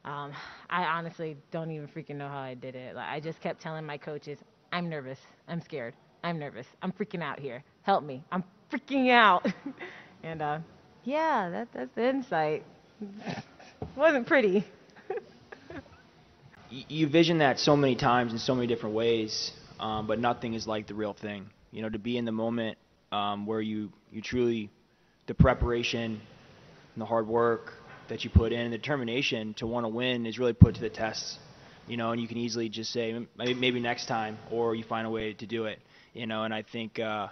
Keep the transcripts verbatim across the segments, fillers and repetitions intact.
Um, I honestly don't even freaking know how I did it. Like, I just kept telling my coaches, I'm nervous. I'm scared. I'm nervous. I'm freaking out here. Help me. I'm freaking out. and, uh, yeah, that, that's the insight. Wasn't pretty. You vision that so many times in so many different ways, um, but nothing is like the real thing. You know, to be in the moment um, where you, you truly, the preparation and the hard work that you put in and the determination to want to win is really put to the test. You know, and you can easily just say, maybe, maybe next time, or you find a way to do it. You know, and I think uh,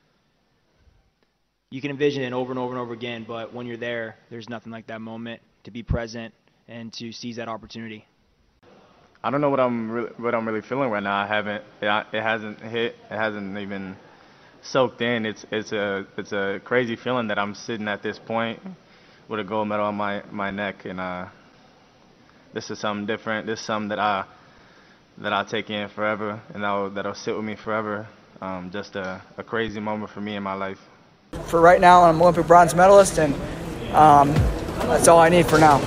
you can envision it over and over and over again, but when you're there, there's nothing like that moment to be present and to seize that opportunity. I don't know what I'm really, what I'm really feeling right now. I haven't. It, it hasn't hit. It hasn't even soaked in. It's it's a it's a crazy feeling that I'm sitting at this point with a gold medal on my, my neck, and uh, this is something different. This is something that I that I'll take in forever, and that'll that'll sit with me forever. Um, just a, a crazy moment for me in my life. For right now, I'm an Olympic bronze medalist, and um, that's all I need for now.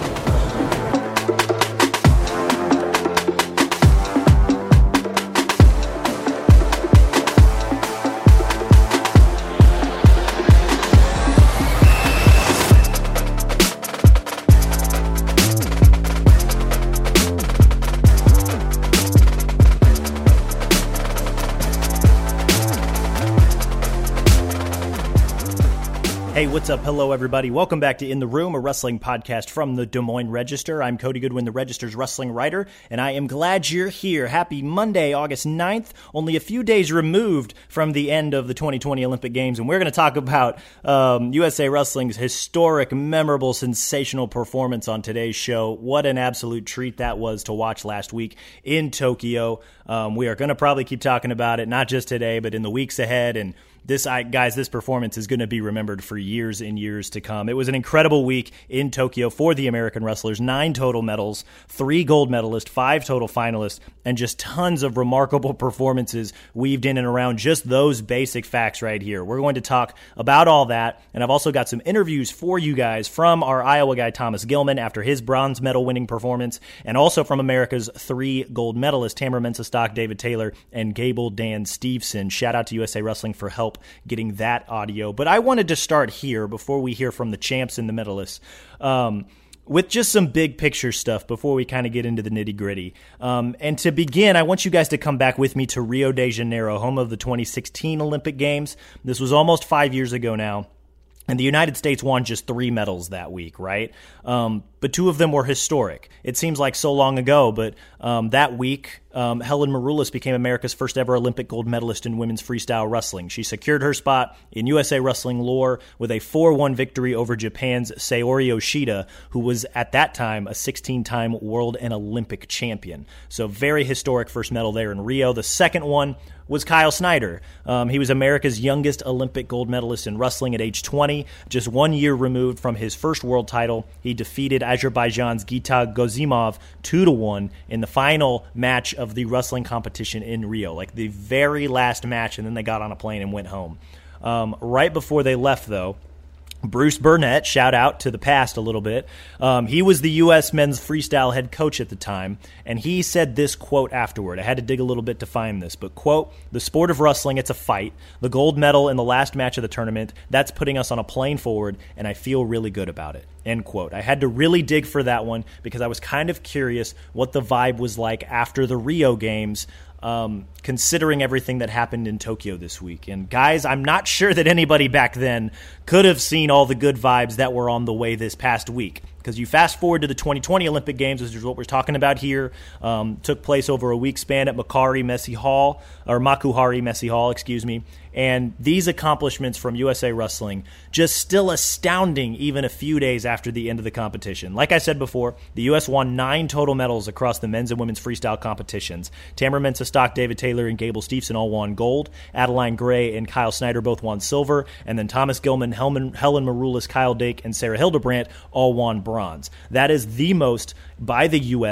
Hey, what's up? Hello, everybody. Welcome back to In the Room, a wrestling podcast from the Des Moines Register. I'm Cody Goodwin, the Register's wrestling writer, and I am glad you're here. Happy Monday, August ninth, only a few days removed from the end of the twenty twenty Olympic Games, and we're going to talk about um, U S A Wrestling's historic, memorable, sensational performance on today's show. What an absolute treat that was to watch last week in Tokyo. Um, we are going to probably keep talking about it, not just today, but in the weeks ahead, and This, I, guys, this performance is going to be remembered for years and years to come. It was an incredible week in Tokyo for the American wrestlers. Nine total medals, three gold medalists, five total finalists, and just tons of remarkable performances weaved in and around just those basic facts right here. We're going to talk about all that, and I've also got some interviews for you guys from our Iowa guy, Thomas Gilman, after his bronze medal winning performance, and also from America's three gold medalists, Tamyra Mensah-Stock, David Taylor, and Gable Dan Steveson. Shout out to U S A Wrestling for help getting that audio. But I wanted to start here before we hear from the champs and the medalists um, with just some big picture stuff before we kind of get into the nitty gritty. Um, and to begin, I want you guys to come back with me to Rio de Janeiro, home of the twenty sixteen Olympic Games. This was almost five years ago now. And the United States won just three medals that week, right? Um, but two of them were historic. It seems like so long ago, but um, that week, um, Helen Maroulis became America's first ever Olympic gold medalist in women's freestyle wrestling. She secured her spot in U S A Wrestling lore with a four one victory over Japan's Saori Yoshida, who was at that time a sixteen-time world and Olympic champion. So very historic first medal there in Rio. The second one was Kyle Snyder. Um, he was America's youngest Olympic gold medalist in wrestling at age twenty, just one year removed from his first world title. He defeated Azerbaijan's Gita Gozimov two to one in the final match of the wrestling competition in Rio, like the very last match, and then they got on a plane and went home. Um, right before they left, though, Bruce Burnett, shout out to the past a little bit, um, he was the U S men's freestyle head coach at the time, and he said this quote afterward. I had to dig a little bit to find this, but quote, "The sport of wrestling, it's a fight. The gold medal in the last match of the tournament, that's putting us on a plane forward, and I feel really good about it." End quote. I had to really dig for that one because I was kind of curious what the vibe was like after the Rio Games, Um, considering everything that happened in Tokyo this week. And guys, I'm not sure that anybody back then could have seen all the good vibes that were on the way this past week. Because you fast forward to the twenty twenty Olympic Games, which is what we're talking about here, um, took place over a week span at Makari Messe Hall, or Makuhari Messe Hall, excuse me. And these accomplishments from U S A Wrestling just still astounding even a few days after the end of the competition. Like I said before, the U S won nine total medals across the men's and women's freestyle competitions. Tamyra Mensah-Stock, David Taylor, and Gable Steveson all won gold. Adeline Gray and Kyle Snyder both won silver. And then Thomas Gilman, Helen, Helen Maroulis, Kyle Dake, and Sarah Hildebrandt all won bronze. That is the most by the U S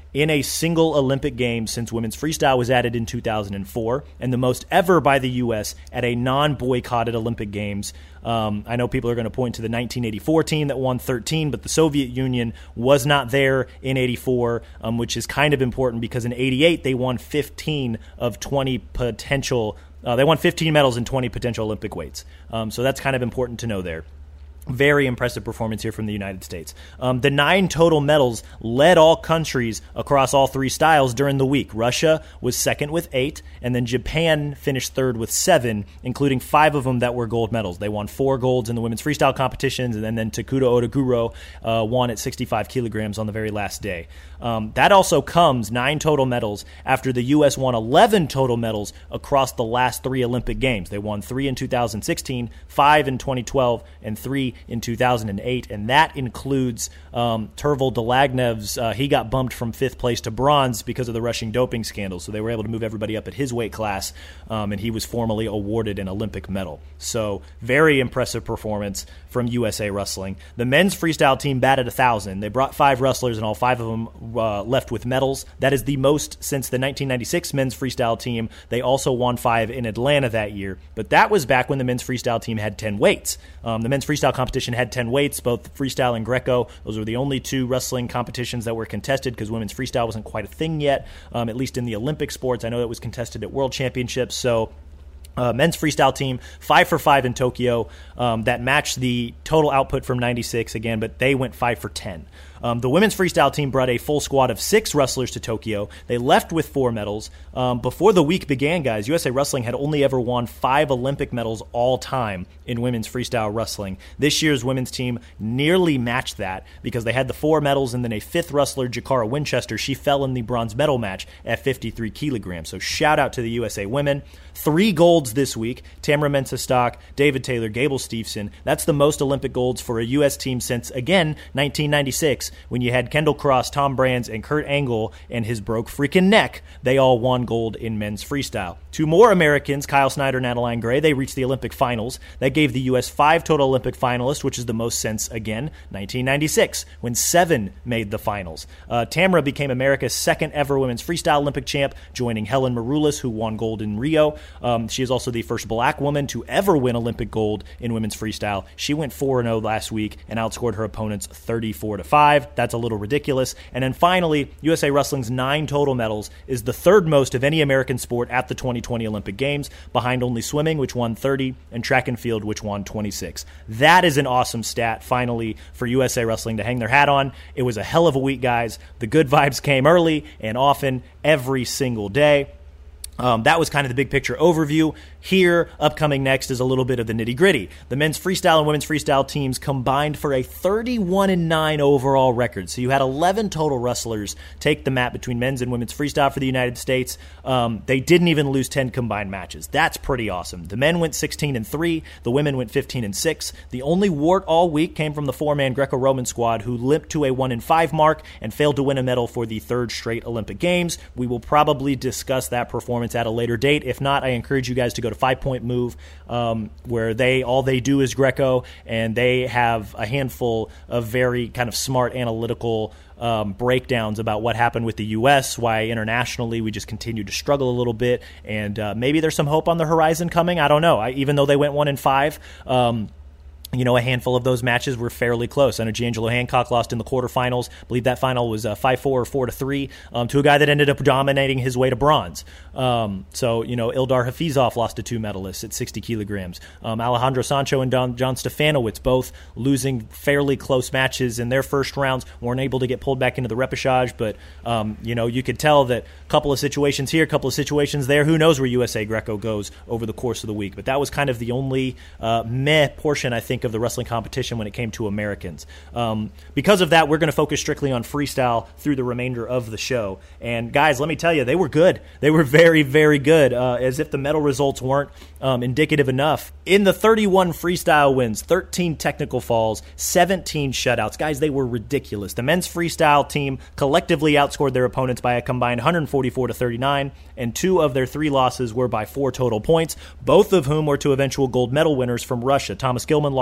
in a single Olympic Games since women's freestyle was added in two thousand four, and the most ever by the U S at a non-boycotted Olympic Games. Um, I know people are going to point to the nineteen eighty-four team that won thirteen, but the Soviet Union was not there in eighty-four, um, which is kind of important because in eighty-eight they won fifteen of twenty potential. Uh, they won fifteen medals in twenty potential Olympic weights. Um, so that's kind of important to know there. Very impressive performance here from the United States. Um, the nine total medals led all countries across all three styles during the week. Russia was second with eight, and then Japan finished third with seven, including five of them that were gold medals. They won four golds in the women's freestyle competitions, and then, then Takuto Odaguro uh, won at sixty-five kilograms on the very last day. Um, that also comes, nine total medals, after the U S won eleven total medals across the last three Olympic Games. They won three in two thousand sixteen, five in twenty twelve, and three in two thousand eight, and that includes um, Tervel Delagnev's. Uh, he got bumped from fifth place to bronze because of the Russian doping scandal, so they were able to move everybody up at his weight class, um, and he was formally awarded an Olympic medal. So very impressive performance from U S A Wrestling. The men's freestyle team batted one thousand. They brought five wrestlers, and all five of them uh, left with medals. That is the most since the nineteen ninety-six men's freestyle team. They also won five in Atlanta that year, but that was back when the men's freestyle team had ten weights. Um, the men's freestyle competition had ten weights, both freestyle and Greco. Those were the only two wrestling competitions that were contested because women's freestyle wasn't quite a thing yet, um, at least in the Olympic sports. I know it was contested at World Championships, so Uh, men's freestyle team, five for five in Tokyo. Um, that matched the total output from ninety-six again, but they went five for ten. Um, the women's freestyle team brought a full squad of six wrestlers to Tokyo. They left with four medals. Um, before the week began, guys, U S A Wrestling had only ever won five Olympic medals all time in women's freestyle wrestling. This year's women's team nearly matched that because they had the four medals and then a fifth wrestler, Jakara Winchester. She fell in the bronze medal match at fifty-three kilograms. So shout out to the U S A women. Three golds this week. Tamara Mensah-Stock, David Taylor, Gable Steveson. That's the most Olympic golds for a U S team since, again, nineteen ninety-six, when you had Kendall Cross, Tom Brands, and Kurt Angle and his broke freaking neck. They all won gold in men's freestyle. Two more Americans, Kyle Snyder and Adeline Gray, they reached the Olympic finals. That gave the U S five total Olympic finalists, which is the most since, again, nineteen ninety-six, when seven made the finals. Uh, Tamara became America's second ever women's freestyle Olympic champ, joining Helen Maroulis, who won gold in Rio. Um, she is also the first black woman to ever win Olympic gold in women's freestyle. She went four and oh last week and outscored her opponents thirty-four to five. That's a little ridiculous. And then finally, U S A Wrestling's nine total medals is the third most of any American sport at the twenty twenty Olympic Games, behind only swimming, which won thirty, and track and field, which won twenty-six. That is an awesome stat, finally, for U S A Wrestling to hang their hat on. It was a hell of a week, guys. The good vibes came early and often every single day. Um, that was kind of the big picture overview. Here, upcoming next is a little bit of the nitty-gritty. The men's freestyle and women's freestyle teams combined for a thirty-one and nine overall record. So you had eleven total wrestlers take the mat between men's and women's freestyle for the United States. Um, they didn't even lose ten combined matches. That's pretty awesome. The men went sixteen and three. The women went fifteen and six. The only wart all week came from the four-man Greco-Roman squad, who limped to a one and five mark and failed to win a medal for the third straight Olympic Games. We will probably discuss that performance at a later date. If not, I encourage you guys to go to Five Point Move, um, where they all they do is Greco, and they have a handful of very kind of smart analytical um, breakdowns about what happened with the U S, why internationally we just continue to struggle a little bit, and uh, maybe there's some hope on the horizon coming. I don't know. I, even though they went one and five. Um, You know, a handful of those matches were fairly close. I know Giangelo Hancock lost in the quarterfinals. I believe that final was uh, five four or four to three um, to a guy that ended up dominating his way to bronze. Um, so, you know, Ildar Hafizov lost to two medalists at sixty kilograms. Um, Alejandro Sancho and Don, John Stefanowicz both losing fairly close matches in their first rounds, weren't able to get pulled back into the repechage. But, um, you know, you could tell that a couple of situations here, a couple of situations there. Who knows where U S A Greco goes over the course of the week. But that was kind of the only uh, meh portion, I think, of the wrestling competition when it came to Americans. Um, because of that, we're going to focus strictly on freestyle through the remainder of the show. And guys, let me tell you, they were good. They were very, very good, uh, as if the medal results weren't um, indicative enough. In the thirty-one freestyle wins, thirteen technical falls, seventeen shutouts. Guys, they were ridiculous. The men's freestyle team collectively outscored their opponents by a combined one forty-four to thirty-nine, and two of their three losses were by four total points, both of whom were to eventual gold medal winners from Russia. Thomas Gilman lost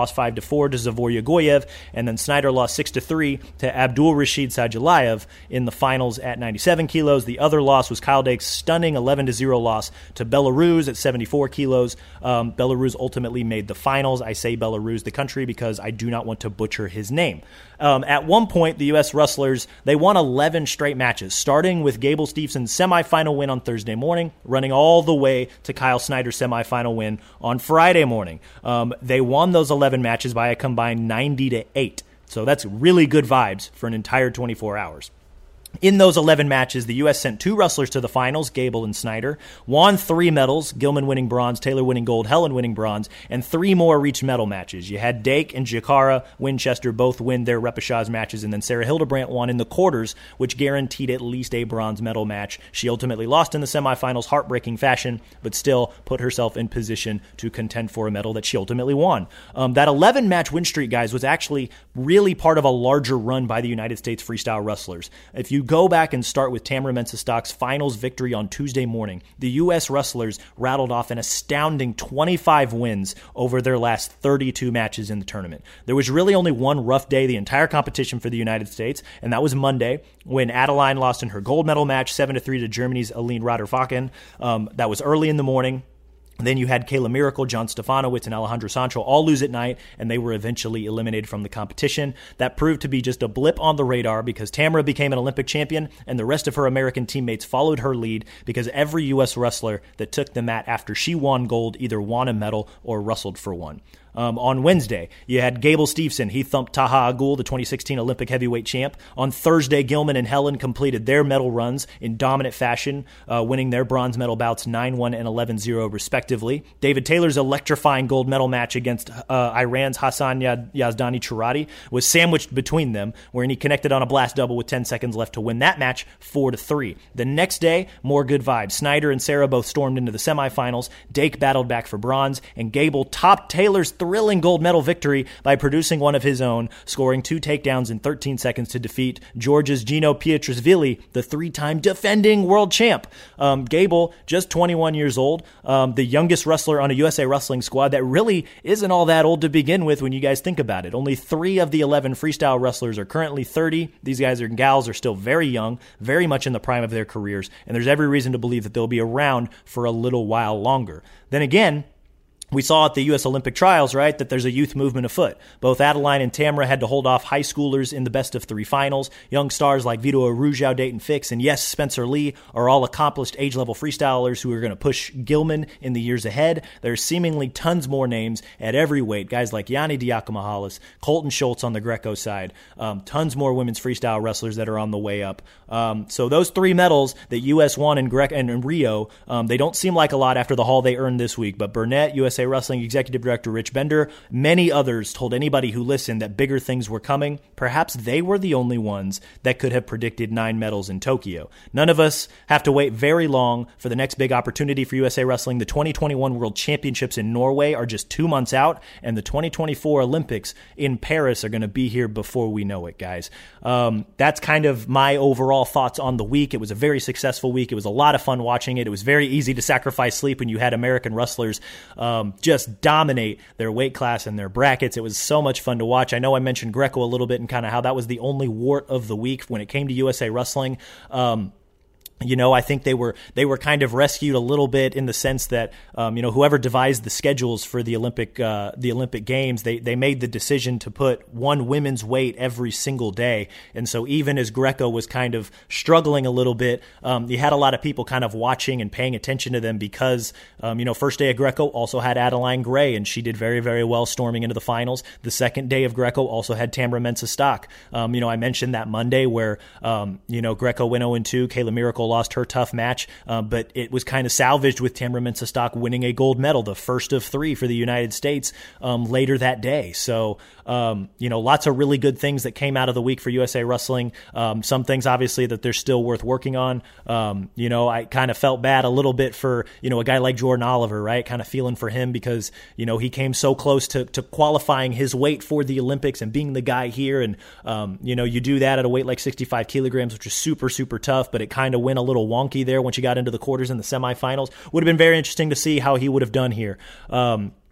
lost five to four to Zavoria Goyev, and then Snyder lost six to three to Abdul Rashid Sajalayev in the finals at ninety-seven kilos. The other loss was Kyle Dake's stunning eleven to zero loss to Belarus at seventy-four kilos. Um, Belarus ultimately made the finals. I say Belarus, the country, because I do not want to butcher his name. Um, at one point, the U S wrestlers, they won eleven straight matches, starting with Gable Stephenson's semifinal win on Thursday morning, running all the way to Kyle Snyder's semifinal win on Friday morning. Um, they won those eleven matches by a combined ninety to eight. So that's really good vibes for an entire twenty-four hours. In those eleven matches, the U S sent two wrestlers to the finals, Gable and Snyder, won three medals, Gilman winning bronze, Taylor winning gold, Helen winning bronze, and three more reached medal matches. You had Dake and Jakara Winchester both win their repechage matches, and then Sarah Hildebrandt won in the quarters, which guaranteed at least a bronze medal match. She ultimately lost in the semifinals, heartbreaking fashion, but still put herself in position to contend for a medal that she ultimately won. Um, that eleven-match win streak, guys, was actually really part of a larger run by the United States freestyle wrestlers. If you go back and start with Tamyra Mensah-Stock's finals victory on Tuesday morning, the U S wrestlers rattled off an astounding twenty-five wins over their last thirty-two matches in the tournament. There was really only one rough day the entire competition for the United States, and that was Monday when Adeline lost in her gold medal match seven to three to Germany's Aline Rader-Faken. Um, that was early in the morning. Then you had Kayla Miracle, John Stefanowicz, and Alejandro Sancho all lose at night, and they were eventually eliminated from the competition. That proved to be just a blip on the radar because Tamyra became an Olympic champion, and the rest of her American teammates followed her lead because every U S wrestler that took the mat after she won gold either won a medal or wrestled for one. Um, on Wednesday, you had Gable Steveson. He thumped Taha Agul, the twenty sixteen Olympic heavyweight champ. On Thursday, Gilman and Helen completed their medal runs in dominant fashion, uh, winning their bronze medal bouts nine one and eleven zero, respectively. David Taylor's electrifying gold medal match against uh, Iran's Hassan Yazdani Chirati was sandwiched between them, wherein he connected on a blast double with ten seconds left to win that match four to three. The next day, more good vibes. Snyder and Sarah both stormed into the semifinals. Dake battled back for bronze, and Gable topped Taylor's thrilling gold medal victory by producing one of his own, scoring two takedowns in thirteen seconds to defeat Georgia's Gino Pietrasvili, the three-time defending world champ. Um, Gable, just twenty-one years old, um, the youngest wrestler on a U S A Wrestling squad that really isn't all that old to begin with when you guys think about it. Only three of the eleven freestyle wrestlers are currently thirty. These guys and gals are still very young, very much in the prime of their careers, and there's every reason to believe that they'll be around for a little while longer. Then again, we saw at the U S Olympic trials, right, that there's a youth movement afoot. Both Adeline and Tamyra had to hold off high schoolers in the best of three finals. Young stars like Vito Arujau, Dayton Fix, and yes, Spencer Lee are all accomplished age-level freestylers who are going to push Gilman in the years ahead. There's seemingly tons more names at every weight. Guys like Yanni Diakomahalis, Colton Schultz on the Greco side. Um, tons more women's freestyle wrestlers that are on the way up. Um, so those three medals that U S won in, Gre- and in Rio, um, they don't seem like a lot after the haul they earned this week, but Burnett, U S A Wrestling Executive Director Rich Bender, many others told anybody who listened that bigger things were coming. Perhaps they were the only ones that could have predicted nine medals in Tokyo. None of us have to wait very long for the next big opportunity for U S A Wrestling. The twenty twenty-one World Championships in Norway are just two months out, and the twenty twenty-four Olympics in Paris are going to be here before we know it, guys. Um, that's kind of my overall thoughts on the week. It was a very successful week. It was a lot of fun watching it. It was very easy to sacrifice sleep when you had American wrestlers um, just dominate their weight class and their brackets. It was so much fun to watch. I know I mentioned Greco a little bit and kind of how that was the only wart of the week when it came to U S A Wrestling. Um, You know, I think they were they were kind of rescued a little bit in the sense that um, you know, whoever devised the schedules for the Olympic uh, the Olympic Games, they they made the decision to put one women's weight every single day, and so even as Greco was kind of struggling a little bit, um, you had a lot of people kind of watching and paying attention to them because um, you know, first day of Greco also had Adeline Gray, and she did very very well storming into the finals. The second day of Greco also had Tamyra Mensah-Stock. Um, you know, I mentioned that Monday where um, you know, Greco went oh and two, Kayla Miracle lost her tough match, uh, but it was kind of salvaged with Tamyra Mensah-Stock winning a gold medal, the first of three for the United States um, later that day. So, um, you know, lots of really good things that came out of the week for U S A Wrestling. Um, some things, obviously, that they're still worth working on. Um, you know, I kind of felt bad a little bit for, you know, a guy like Jordan Oliver, right? Kind of feeling for him because, you know, he came so close to, to qualifying his weight for the Olympics and being the guy here. And, um, you know, you do that at a weight like sixty-five kilograms, which is super, super tough, but it kind of went a little wonky there once you got into the quarters and the semifinals. Would have been very interesting to see how he would have done here. Um,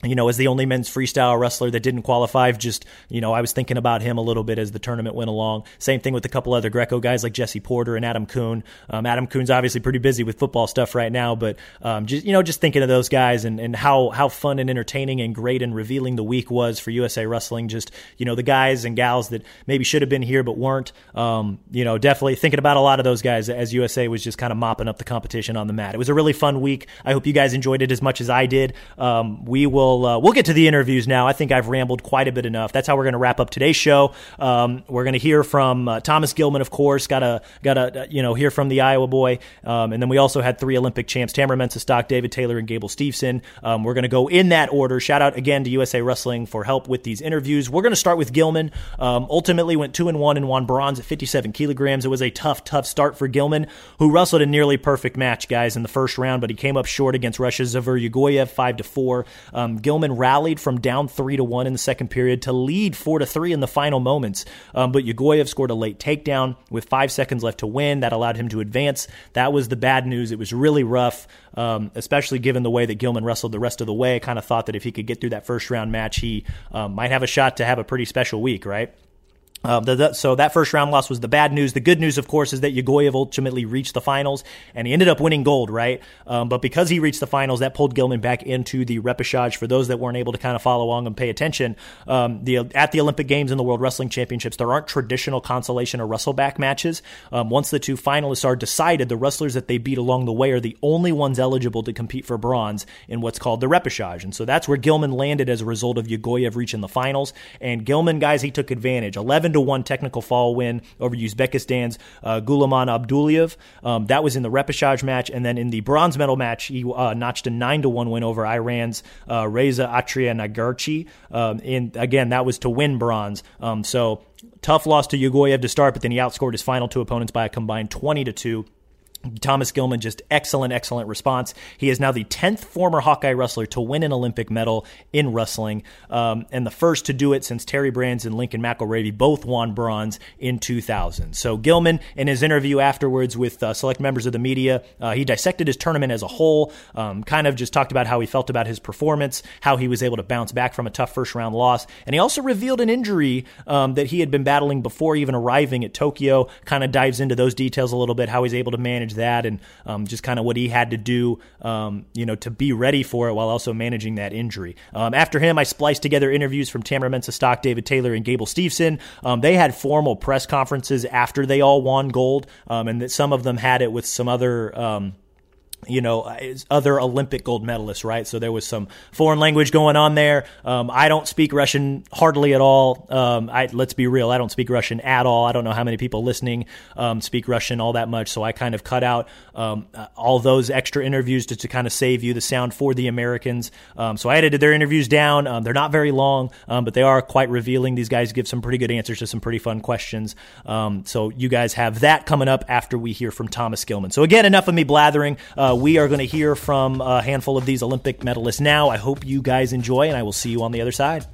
you know, as the only men's freestyle wrestler that didn't qualify. Just, you know, I was thinking about him a little bit as the tournament went along. Same thing with a couple other Greco guys like Jesse Porter and Adam Kuhn. Um, Adam Kuhn's obviously pretty busy with football stuff right now, but um, just, you know, just thinking of those guys and, and how, how fun and entertaining and great and revealing the week was for U S A Wrestling. Just, you know, the guys and gals that maybe should have been here but weren't, um, you know, definitely thinking about a lot of those guys as U S A was just kind of mopping up the competition on the mat. It was a really fun week. I hope you guys enjoyed it as much as I did. Um, we will Uh, we'll get to the interviews now. I think I've rambled quite a bit enough. That's how we're going to wrap up today's show. Um, we're going to hear from uh, Thomas Gilman, of course. Got to, got to, you know, hear from the Iowa boy. Um, and then we also had three Olympic champs: Tamara Mensah-Stock, David Taylor, and Gable Steveson. Um, we're going to go in that order. Shout out again to U S A Wrestling for help with these interviews. We're going to start with Gilman. Um, ultimately went two and one and won bronze at fifty-seven kilograms. It was a tough, tough start for Gilman, who wrestled a nearly perfect match, guys, in the first round, but he came up short against Russia's Zavur Yugoyev, five to four. Um, Gilman rallied from down three to one in the second period to lead four to three in the final moments. Um, but Yugoyev scored a late takedown with five seconds left to win. That allowed him to advance. That was the bad news. It was really rough, um, especially given the way that Gilman wrestled the rest of the way. I kind of thought that if he could get through that first round match, he um, might have a shot to have a pretty special week, right? Uh, the, the, so that first round loss was the bad news. The good news, of course, is that Yugoyev ultimately reached the finals, and he ended up winning gold, right? Um, but because he reached the finals, that pulled Gilman back into the repechage. For those that weren't able to kind of follow along and pay attention, um, the at the Olympic Games and the World Wrestling Championships, there aren't traditional consolation or wrestleback matches. Um, once the two finalists are decided, the wrestlers that they beat along the way are the only ones eligible to compete for bronze in what's called the repechage. And so that's where Gilman landed as a result of Yugoyev reaching the finals. And Gilman, guys, he took advantage. eleven to one technical fall win over Uzbekistan's uh, Gulaman Abdullayev. Um, that was in the repechage match. And then in the bronze medal match, he uh, notched a nine to one win over Iran's uh, Reza Atria Nagarchi. Um, and again, that was to win bronze. Um, so tough loss to Yugoyev to start, but then he outscored his final two opponents by a combined twenty to two. Thomas Gilman, just excellent, excellent response. He is now the tenth former Hawkeye wrestler to win an Olympic medal in wrestling, um, and the first to do it since Terry Brands and Lincoln McElravy both won bronze in two thousand. So Gilman, in his interview afterwards with uh, select members of the media, uh, he dissected his tournament as a whole, um, kind of just talked about how he felt about his performance, how he was able to bounce back from a tough first-round loss, and he also revealed an injury um, that he had been battling before even arriving at Tokyo, kind of dives into those details a little bit, how he's able to manage that, and um, just kind of what he had to do, um, you know, to be ready for it while also managing that injury. Um, after him, I spliced together interviews from Tamara Mensah-Stock, David Taylor, and Gable Steveson. Um, they had formal press conferences after they all won gold, um, and that some of them had it with some other Um, you know, other Olympic gold medalists, right? So there was some foreign language going on there. Um, I don't speak Russian hardly at all. Um, I, let's be real, I don't speak Russian at all. I don't know how many people listening um, speak Russian all that much, so I kind of cut out um, all those extra interviews to, to kind of save you the sound for the Americans. Um, so I edited their interviews down. Um, they're not very long, um, but they are quite revealing. These guys give some pretty good answers to some pretty fun questions. Um, so you guys have that coming up after we hear from Thomas Gilman. So again, enough of me blathering. Uh, we are going to hear from a handful of these Olympic medalists now. I hope you guys enjoy, and I will see you on the other side.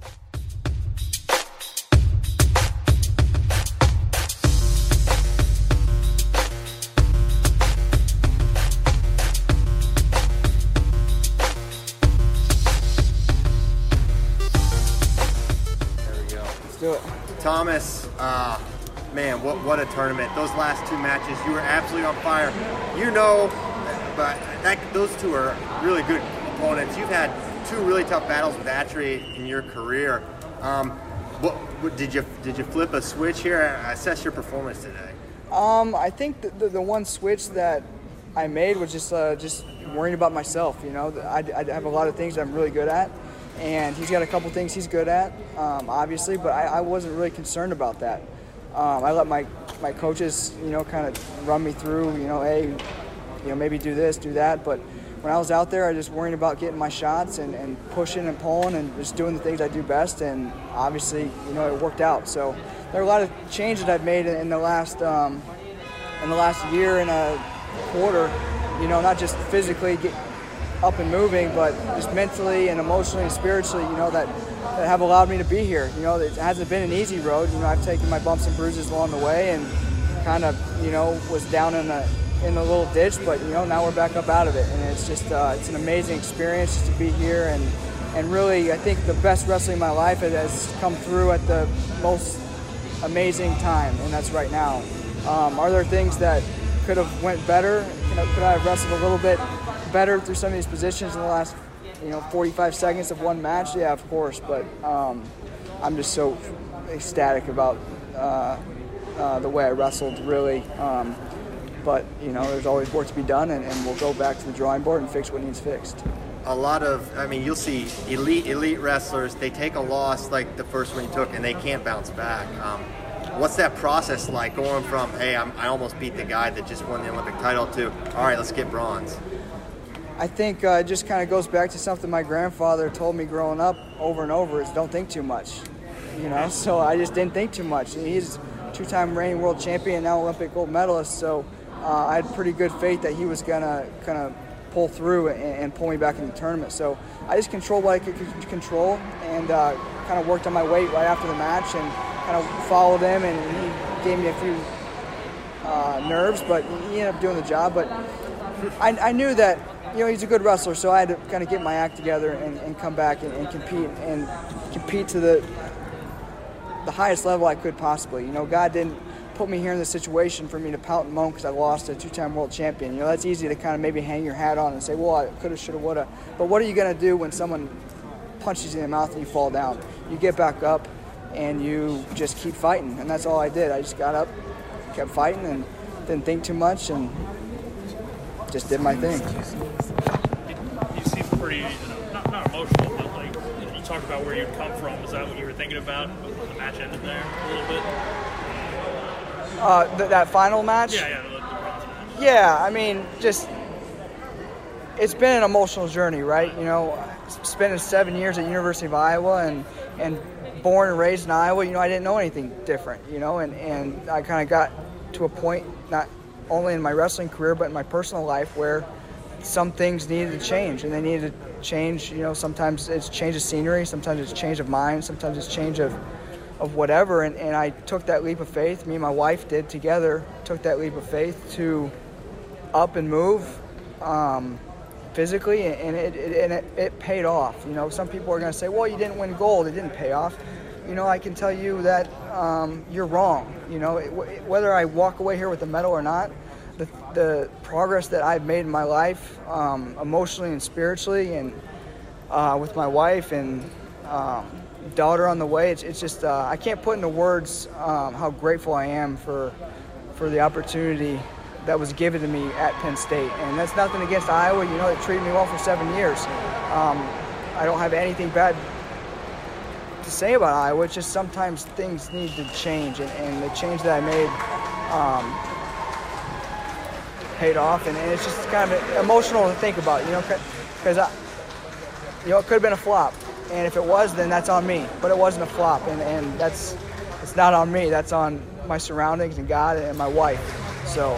There we go. Let's do it. Thomas, uh, man, what what a tournament. Those last two matches, you were absolutely on fire. You know, but that, those two are really good opponents. You've had two really tough battles with Atri in your career. Um, what, what did you did you flip a switch here? Assess your performance today. Um, I think the, the, the one switch that I made was just uh, just worrying about myself. You know, I, I have a lot of things that I'm really good at, and he's got a couple things he's good at, um, obviously. But I, I wasn't really concerned about that. Um, I let my my coaches, you know, kind of run me through. You know, hey, you know, maybe do this, do that. But when I was out there, I was just worrying about getting my shots and, and pushing and pulling and just doing the things I do best. And obviously, you know, it worked out. So there are a lot of changes I've made in the last um, in the last year and a quarter. You know, not just physically get up and moving, but just mentally and emotionally and spiritually. You know, that, that have allowed me to be here. You know, it hasn't been an easy road. You know, I've taken my bumps and bruises along the way and kind of, you know, was down in the in a little ditch, but you know, now we're back up out of it, and it's just uh, it's an amazing experience just to be here and and really, I think the best wrestling in my life has come through at the most amazing time, and that's right now. Um, are there things that could have went better? Could I, could I have wrestled a little bit better through some of these positions in the last, you know, forty-five seconds of one match? Yeah, of course, but um, I'm just so ecstatic about uh, uh, the way I wrestled, really. Um, but, you know, there's always work to be done, and, and we'll go back to the drawing board and fix what needs fixed. A lot of, I mean, you'll see elite, elite wrestlers, they take a loss like the first one you took, and they can't bounce back. Um, what's that process like, going from, hey, I'm, I almost beat the guy that just won the Olympic title, to, all right, let's get bronze? I think uh, it just kind of goes back to something my grandfather told me growing up over and over, is don't think too much. You know, so I just didn't think too much. He's two-time reigning world champion, now Olympic gold medalist, so uh, I had pretty good faith that he was going to kind of pull through and, and pull me back in the tournament. So I just controlled what I could control, and uh, kind of worked on my weight right after the match, and kind of followed him, and he gave me a few uh, nerves, but he ended up doing the job. But I, I knew that, you know, he's a good wrestler, so I had to kind of get my act together and, and come back and, and compete and compete to the the highest level I could possibly. You know, God didn't put me here in this situation for me to pout and moan because I lost to a two-time world champion. You know, that's easy to kind of maybe hang your hat on and say, well, I coulda, shoulda, woulda. But what are you going to do when someone punches you in the mouth and you fall down? You get back up and you just keep fighting, and that's all I did. I just got up, kept fighting, and didn't think too much, and just did my thing. You seem pretty, you know, not, not emotional, but like, you talked about where you'd come from. Was that what you were thinking about when the match ended there a little bit? Uh, th- that final match? Yeah, yeah, the, the bronze match. Yeah, I mean, just, it's been an emotional journey, right? You know, spending seven years at University of Iowa and, and born and raised in Iowa, you know, I didn't know anything different, you know, and, and I kind of got to a point, not only in my wrestling career, but in my personal life, where some things needed to change, and they needed to change, you know, sometimes it's change of scenery, sometimes it's change of mind, sometimes it's change of of whatever, and, and I took that leap of faith, me and my wife did together, took that leap of faith to up and move um, physically, and, it, it, and it, it paid off. You know, some people are going to say, well, you didn't win gold, it didn't pay off. You know, I can tell you that um, you're wrong. You know, it, whether I walk away here with a medal or not, the, the progress that I've made in my life, um, emotionally and spiritually, and uh, with my wife and um, daughter on the way, it's, it's just, uh, I can't put into words um, how grateful I am for for the opportunity that was given to me at Penn State. And that's nothing against Iowa. You know, they treated me well for seven years. Um, I don't have anything bad to say about Iowa. It's just sometimes things need to change, and, and the change that I made um, paid off, and, and it's just kind of emotional to think about, you know, because I, you know, it could have been a flop. And if it was, then that's on me. But it wasn't a flop, and, and that's it's not on me. That's on my surroundings and God and my wife. So,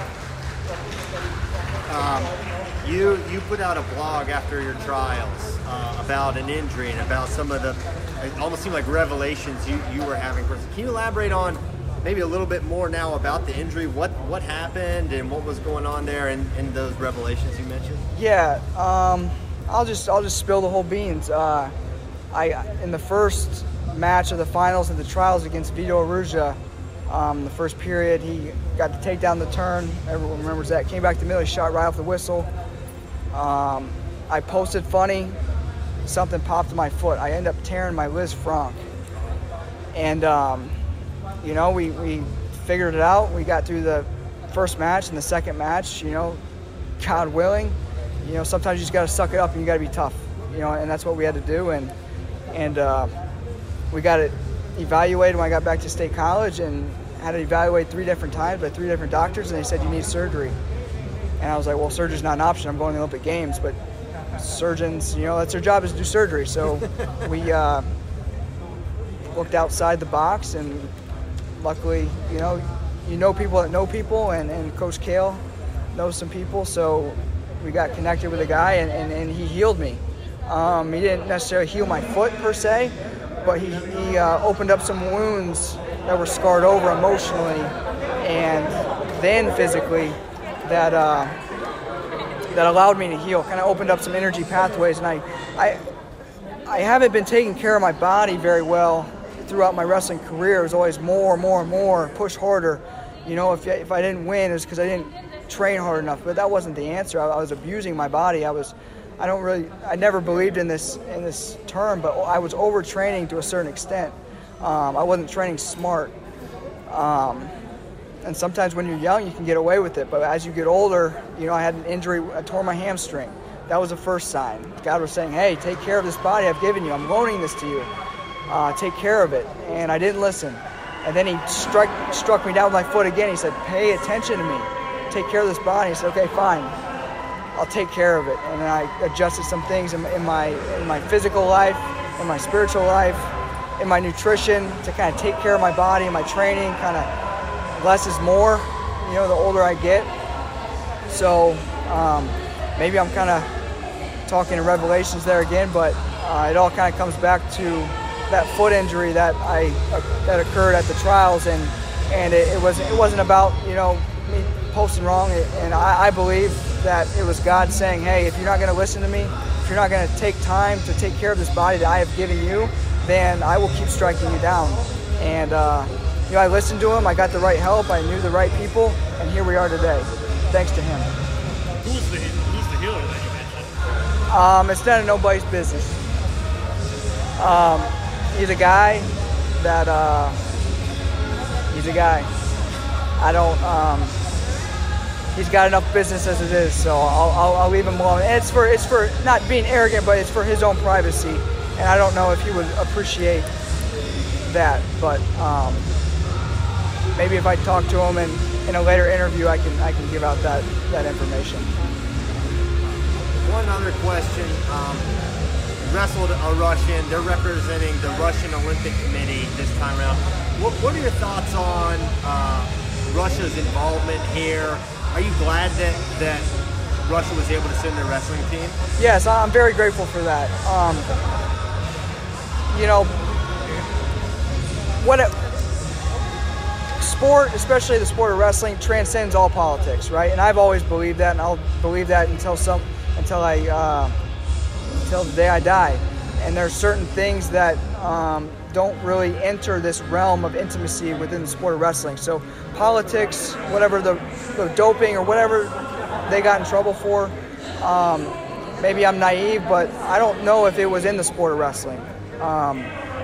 um, you you put out a blog after your trials uh, about an injury and about some of the, it almost seemed like revelations you, you were having. Can you elaborate on maybe a little bit more now about the injury? What what happened and what was going on there, and, and those revelations you mentioned? Yeah, um, I'll just I'll just spill the whole beans. Uh, I, in the first match of the finals of the trials against Vito Arujau, um, the first period, he got to take down the turn. Everyone remembers that. Came back to the middle, he shot right off the whistle. Um, I posted funny. Something popped in my foot. I ended up tearing my Liz Franck. And, um, you know, we, we figured it out. We got through the first match and the second match, you know, God willing. You know, sometimes you just got to suck it up and you got to be tough. You know, and that's what we had to do. And And uh, we got it evaluated when I got back to State College, and had it evaluated three different times by three different doctors, and they said you need surgery. And I was like, well, surgery's not an option. I'm going to the Olympic Games, but surgeons, you know, that's their job, is to do surgery. So we uh, looked outside the box, and luckily, you know, you know people that know people, and, and Coach Kale knows some people, so we got connected with a guy, and, and, and he healed me. Um, he didn't necessarily heal my foot per se, but he, he uh, opened up some wounds that were scarred over emotionally and then physically that uh, that allowed me to heal. Kind of opened up some energy pathways, and I, I I haven't been taking care of my body very well throughout my wrestling career. It was always more, more, more, push harder. You know, if if I didn't win, it was because I didn't train hard enough. But that wasn't the answer. I, I was abusing my body. I was, I don't really, I never believed in this in this term, but I was overtraining to a certain extent. Um, I wasn't training smart. Um, and sometimes when you're young, you can get away with it. But as you get older, you know, I had an injury. I tore my hamstring. That was the first sign. God was saying, hey, take care of this body I've given you. I'm loaning this to you. Uh, take care of it. And I didn't listen. And then he struck struck me down with my foot again. He said, pay attention to me. Take care of this body. I said, okay, fine. I'll take care of it. And then I adjusted some things in, in my in my physical life, in my spiritual life, in my nutrition to kind of take care of my body and my training. Kind of less is more, you know, the older I get. So um, maybe I'm kind of talking in Revelations there again, but uh, it all kind of comes back to that foot injury that I uh, that occurred at the trials, and and it, it wasn't it wasn't about, you know, me posting wrong, and I, I believe that it was God saying, hey, if you're not going to listen to me, if you're not going to take time to take care of this body that I have given you, then I will keep striking you down. And uh, you know, I listened to him. I got the right help. I knew the right people, and here we are today, thanks to him. Who's the who's the healer that you mentioned? Um, it's none of nobody's business. Um, he's a guy that uh, he's a guy. I don't. Um, he's got enough business as it is, so I'll, I'll, I'll leave him alone. And it's for it's for not being arrogant, but it's for his own privacy. And I don't know if he would appreciate that, but um, maybe if I talk to him and in a later interview, I can I can give out that that information. One other question. Um, wrestled a Russian. They're representing the Russian Olympic Committee this time around. What, what are your thoughts on uh, Russia's involvement here? Are you glad that, that Russia was able to send their wrestling team? Yes, I'm very grateful for that. Um, you know, what it, sport, especially the sport of wrestling, transcends all politics, right? And I've always believed that, and I'll believe that until some, until I, uh, until the day I die. And there's certain things that um, don't really enter this realm of intimacy within the sport of wrestling. So politics, whatever the, the doping or whatever they got in trouble for, um, maybe I'm naive, but I don't know if it was in the sport of wrestling. Um,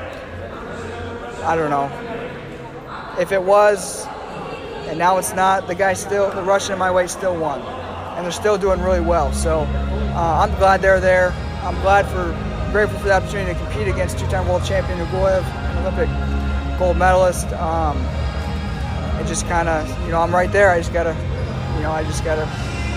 I don't know. If it was, and now it's not, the guy still, the Russian in my weight still won. And they're still doing really well. So uh, I'm glad they're there. I'm glad for, grateful for the opportunity to compete against two-time world champion Ugoyev, an Olympic gold medalist. Um, it just kind of, you know, I'm right there. I just gotta, you know, I just gotta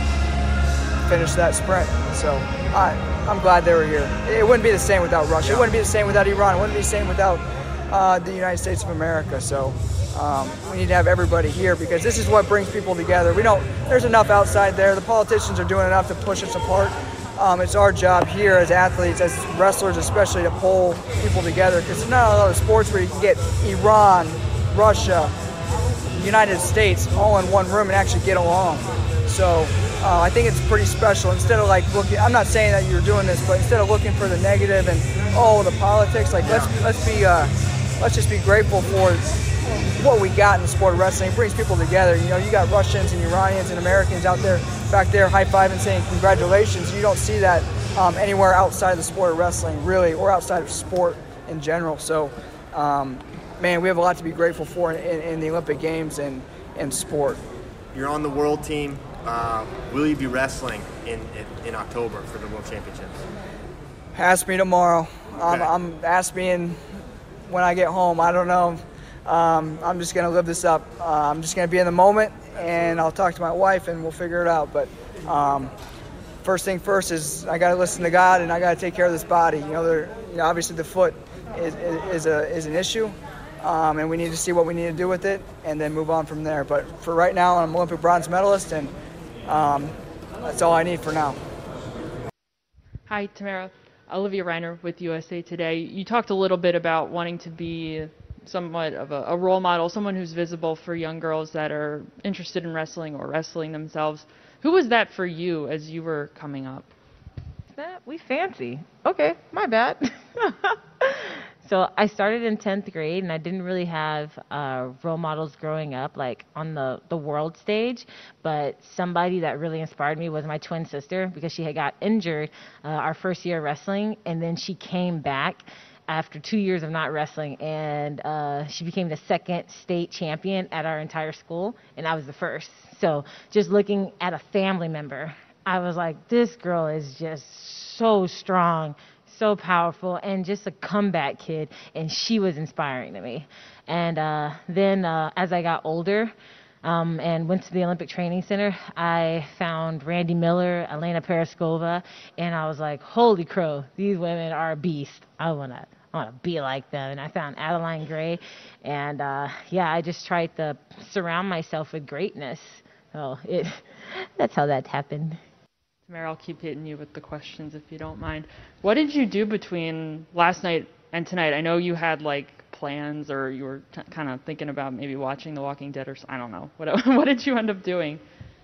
finish that sprint. So I, I'm glad they were here. It wouldn't be the same without Russia. It wouldn't be the same without Iran. It wouldn't be the same without uh, the United States of America. So um, we need to have everybody here because this is what brings people together. We don't. There's enough outside there. The politicians are doing enough to push us apart. Um, it's our job here as athletes, as wrestlers especially, to pull people together because there's not a lot of sports where you can get Iran, Russia, the United States all in one room and actually get along. So uh, I think it's pretty special. Instead of like looking, I'm not saying that you're doing this, but instead of looking for the negative and oh the politics, like let's let's be uh, let's just be grateful for what we got in the sport of wrestling. It brings people together. You know, you got Russians and Iranians and Americans out there back there high-fiving saying congratulations. You don't see that um, anywhere outside of the sport of wrestling, really, or outside of sport in general. So, um, man, we have a lot to be grateful for in, in, in the Olympic Games and, and sport. You're on the world team. Uh, will you be wrestling in, in, in October for the World Championships? Ask me tomorrow. Okay. Um, I'm ask me in, when I get home. I don't know. Um, I'm just going to live this up. Uh, I'm just going to be in the moment, and I'll talk to my wife, and we'll figure it out. But um, first thing first is I got to listen to God, and I got to take care of this body. You know, there, you know obviously the foot is, is, a, is an issue, um, and we need to see what we need to do with it and then move on from there. But for right now, I'm an Olympic bronze medalist, and um, that's all I need for now. Hi, Tamara. Olivia Reiner with U S A Today. You talked a little bit about wanting to be somewhat of a, a role model, someone who's visible for young girls that are interested in wrestling or wrestling themselves. Who was that for you as you were coming up? That we fancy. Okay, my bad. So I started in tenth grade, and I didn't really have uh, role models growing up, like on the, the world stage. But somebody that really inspired me was my twin sister, because she had got injured uh, our first year of wrestling, and then she came back after two years of not wrestling, and uh, she became the second state champion at our entire school, and I was the first. So just looking at a family member, I was like, this girl is just so strong, so powerful, and just a comeback kid, and she was inspiring to me. And uh, then uh, as I got older um, and went to the Olympic Training Center, I found Randy Miller, Elena Paraskova, and I was like, holy crow, these women are a beast. I want to I want to be like them. And I found Adeline Gray, and uh, yeah, I just tried to surround myself with greatness. So it, that's how that happened. Tamara, I'll keep hitting you with the questions if you don't mind. What did you do between last night and tonight? I know you had like plans, or you were t- kind of thinking about maybe watching The Walking Dead, or I don't know. What what did you end up doing?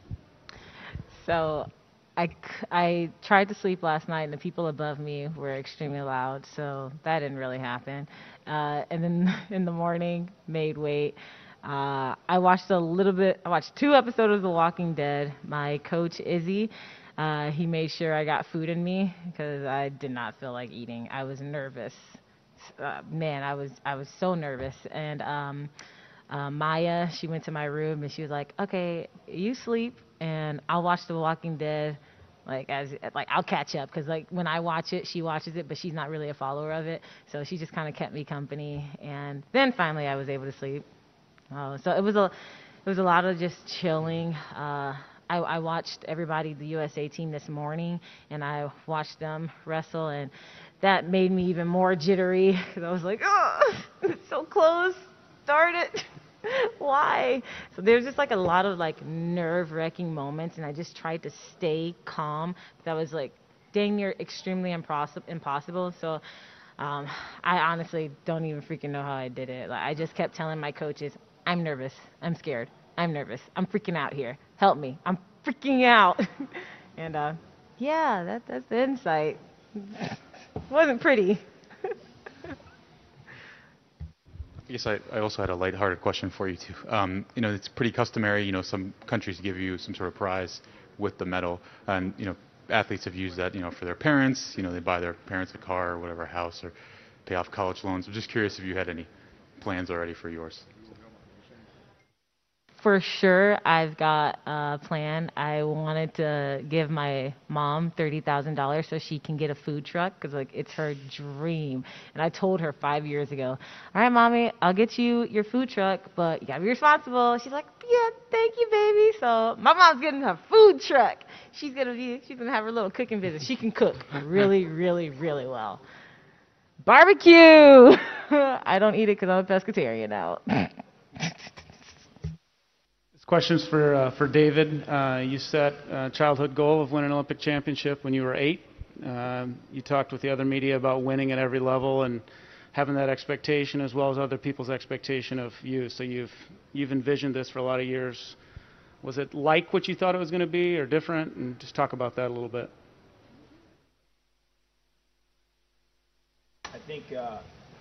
So I, I tried to sleep last night, and the people above me were extremely loud, so that didn't really happen. Uh, and then in the morning, made weight. Uh, I watched a little bit. I watched two episodes of The Walking Dead. My coach Izzy, Uh, he made sure I got food in me, because I did not feel like eating. I was nervous. Uh, man, I was I was so nervous. And um, uh, Maya, she went to my room, and she was like, okay, you sleep, and I'll watch The Walking Dead. Like, as like I'll catch up, because like when I watch it, she watches it, but she's not really a follower of it. So she just kind of kept me company. And then finally I was able to sleep. Uh, so it was a it was a lot of just chilling. Uh, I, I watched everybody, the U S A team this morning, and I watched them wrestle, and that made me even more jittery, because I was like, oh, it's so close, darn it, why? So there was just like a lot of like nerve-wracking moments, and I just tried to stay calm. That was like dang near extremely impossible. impossible. So um, I honestly don't even freaking know how I did it. Like, I just kept telling my coaches, I'm nervous, I'm scared. I'm nervous. I'm freaking out here. Help me. I'm freaking out. and uh, yeah, that, that's the insight. Wasn't pretty. I guess I, I also had a lighthearted question for you too. Um, you know, it's pretty customary. You know, some countries give you some sort of prize with the medal, and you know, athletes have used that. You know, for their parents. You know, they buy their parents a car or whatever, a house, or pay off college loans. I'm just curious if you had any plans already for yours. For sure, I've got a plan. I wanted to give my mom thirty thousand dollars so she can get a food truck, because like it's her dream. And I told her five years ago, all right, mommy, I'll get you your food truck, but you gotta be responsible. She's like, yeah, thank you, baby. So my mom's getting her food truck. She's gonna be, she's gonna have her little cooking business. She can cook really, really, really well. Barbecue. I don't eat it because I'm a pescatarian now. Questions for uh, for David. Uh, you set a childhood goal of winning an Olympic championship when you were eight. Um, you talked with the other media about winning at every level and having that expectation, as well as other people's expectation of you. So you've you've envisioned this for a lot of years. Was it like what you thought it was going to be, or different? And just talk about that a little bit. I think. Uh,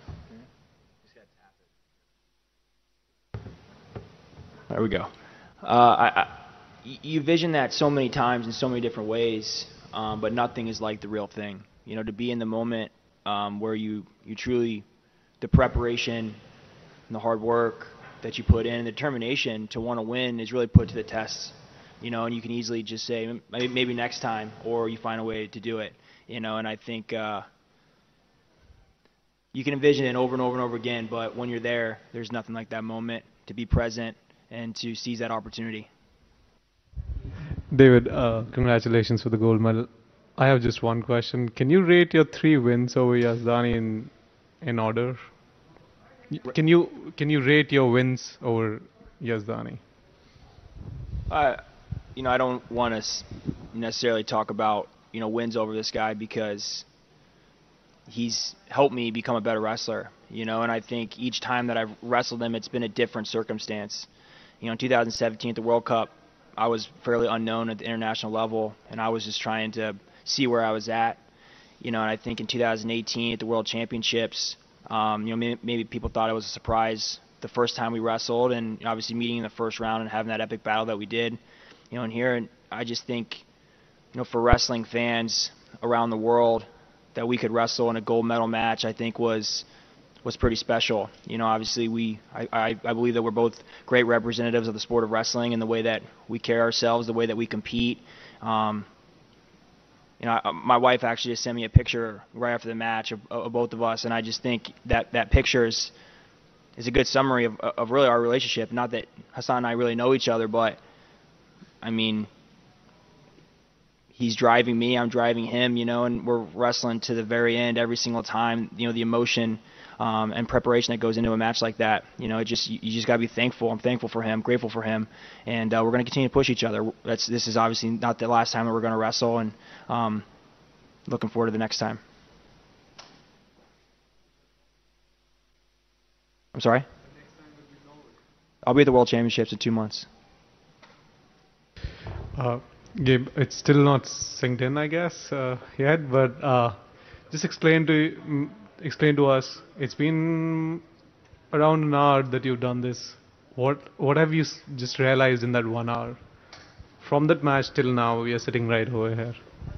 there we go. Uh, I, I, you vision that so many times in so many different ways, um, but nothing is like the real thing. You know, to be in the moment um, where you, you truly, the preparation and the hard work that you put in and the determination to want to win is really put to the test. You know, and you can easily just say, maybe, maybe next time, or you find a way to do it. You know, and I think uh, you can envision it over and over and over again, but when you're there, there's nothing like that moment to be present and to seize that opportunity. David, uh, congratulations for the gold medal. I have just one question. Can you rate your three wins over Yazdani in in order? Can you can you rate your wins over Yazdani? Uh, you know, I don't want to necessarily talk about you know wins over this guy, because he's helped me become a better wrestler. You know, and I think each time that I've wrestled him, it's been a different circumstance. You know, in two thousand seventeen at the World Cup, I was fairly unknown at the international level, and I was just trying to see where I was at. You know, and I think in two thousand eighteen at the World Championships, um, you know, maybe, maybe people thought it was a surprise the first time we wrestled, and obviously meeting in the first round and having that epic battle that we did, you know, and here, and I just think, you know, for wrestling fans around the world, that we could wrestle in a gold medal match, I think was was pretty special. You know, obviously we, I, I, I believe that we're both great representatives of the sport of wrestling and the way that we carry ourselves, the way that we compete. Um, you know, my wife actually just sent me a picture right after the match of, of both of us, and I just think that that picture is, is a good summary of, of really our relationship. Not that Hassan and I really know each other, but I mean, he's driving me, I'm driving him, you know, and we're wrestling to the very end every single time. You know, the emotion um, and preparation that goes into a match like that, you know, it just you, you just got to be thankful. I'm thankful for him, grateful for him, and uh, we're going to continue to push each other. That's This is obviously not the last time that we're going to wrestle, and um, looking forward to the next time. I'm sorry? I'll be at the World Championships in two months. Uh, Gabe, it's still not synced in, I guess, uh, yet, but uh, just explain to mm, explain to us. It's been around an hour that you've done this. What what have you s- just realized in that one hour? From that match till now, we are sitting right over here.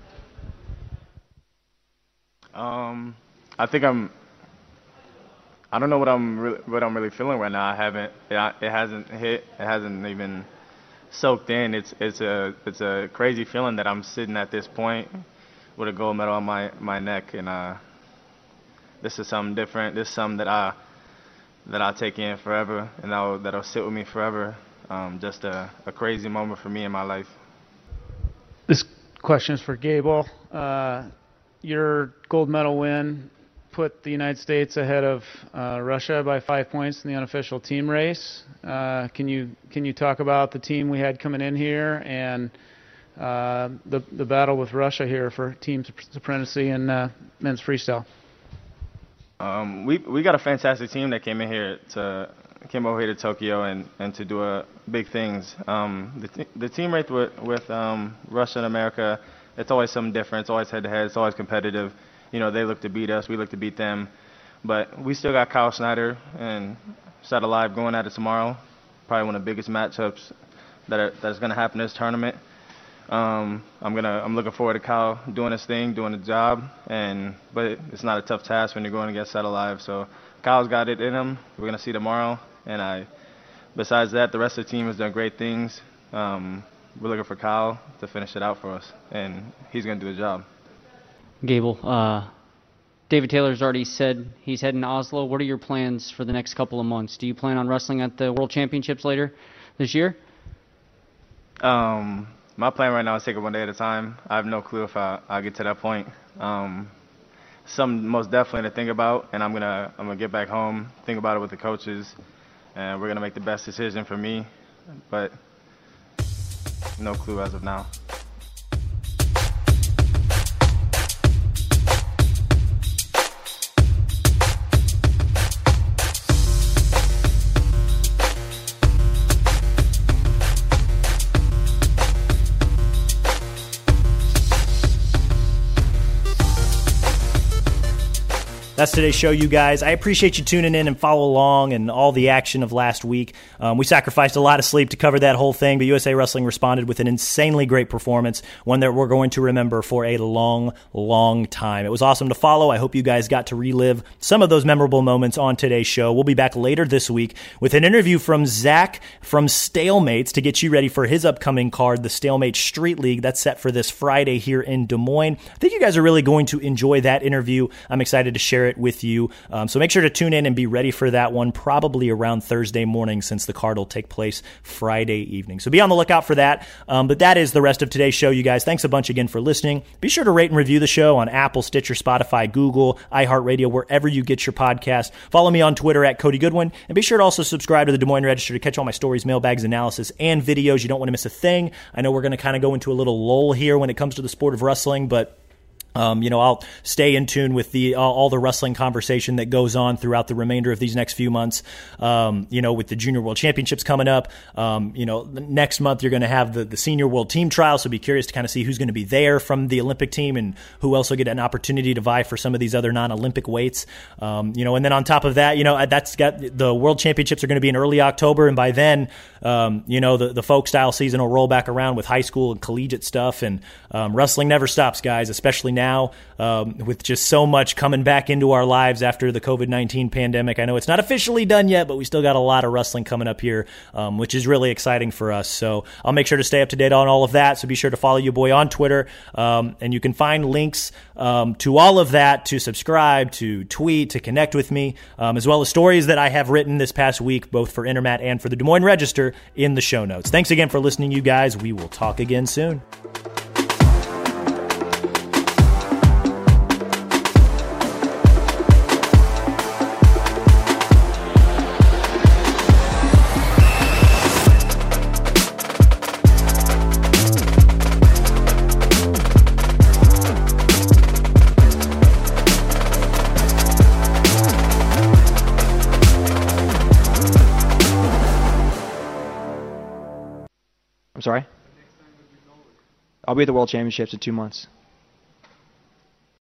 Um, I think I'm. I don't know what I'm really, what I'm really feeling right now. I haven't. It, it hasn't hit. It hasn't even soaked in. It's it's a it's a crazy feeling that I'm sitting at this point with a gold medal on my, my neck, and uh, this is something different. This is something that I that I take in forever, and that'll that'll sit with me forever. Um, just a, a crazy moment for me in my life. This question is for Gable. Uh, your gold medal win put the United States ahead of uh, Russia by five points in the unofficial team race. Uh, can you can you talk about the team we had coming in here and uh, the the battle with Russia here for team supremacy in uh, men's freestyle? Um, we we got a fantastic team that came in here to came over here to Tokyo and, and to do uh, big things. Um, the t- the team race with with um, Russia and America, it's always something different. It's always head to head. It's always competitive. You know, they look to beat us, we look to beat them. But we still got Kyle Snyder and Set Alive going at it tomorrow. Probably one of the biggest matchups that are, that's going to happen this tournament. Um, I'm gonna, I'm looking forward to Kyle doing his thing, doing the job. And but it's not a tough task when you're going against Set Alive. So Kyle's got it in him. We're gonna see tomorrow. And I, besides that, the rest of the team has done great things. Um, we're looking for Kyle to finish it out for us, and he's gonna do the job. Gable, uh, David Taylor's already said he's heading to Oslo. What are your plans for the next couple of months? Do you plan on wrestling at the World Championships later this year? Um, my plan right now is take it one day at a time. I have no clue if I I get to that point. Um, something most definitely to think about, and I'm gonna I'm gonna get back home, think about it with the coaches, and we're gonna make the best decision for me. But no clue as of now. That's today's show, you guys. I appreciate you tuning in and follow along and all the action of last week. Um, we sacrificed a lot of sleep to cover that whole thing, but U S A Wrestling responded with an insanely great performance, one that we're going to remember for a long, long time. It was awesome to follow. I hope you guys got to relive some of those memorable moments on today's show. We'll be back later this week with an interview from Zach from Stalemates to get you ready for his upcoming card, the Stalemate Street League. That's set for this Friday here in Des Moines. I think you guys are really going to enjoy that interview. I'm excited to share it with you. Um, so make sure to tune in and be ready for that one probably around Thursday morning, since the card will take place Friday evening. So be on the lookout for that. Um, but that is the rest of today's show, you guys. Thanks a bunch again for listening. Be sure to rate and review the show on Apple, Stitcher, Spotify, Google, iHeartRadio, wherever you get your podcast. Follow me on Twitter at Cody Goodwin, and be sure to also subscribe to the Des Moines Register to catch all my stories, mailbags, analysis, and videos. You don't want to miss a thing. I know we're going to kind of go into a little lull here when it comes to the sport of wrestling, but Um, you know, I'll stay in tune with the all, all the wrestling conversation that goes on throughout the remainder of these next few months. Um, you know, with the Junior World Championships coming up, um, you know, next month you're going to have the, the Senior World Team Trial, so be curious to kind of see who's going to be there from the Olympic team and who else will get an opportunity to vie for some of these other non-Olympic weights. Um, you know, and then on top of that, you know, that's got the World Championships are going to be in early October, and by then, um, you know, the, the folk style season will roll back around with high school and collegiate stuff, and um, wrestling never stops, guys, especially now. Now, um, with just so much coming back into our lives after the COVID nineteen pandemic. I know it's not officially done yet, but we still got a lot of wrestling coming up here, um, which is really exciting for us. So I'll make sure to stay up to date on all of that. So be sure to follow your boy on Twitter, um, and you can find links um, to all of that, to subscribe, to tweet, to connect with me, um, as well as stories that I have written this past week, both for Intermat and for the Des Moines Register, in the show notes. Thanks again for listening, you guys. We will talk again soon. I'm sorry? I'll be at the World Championships in two months.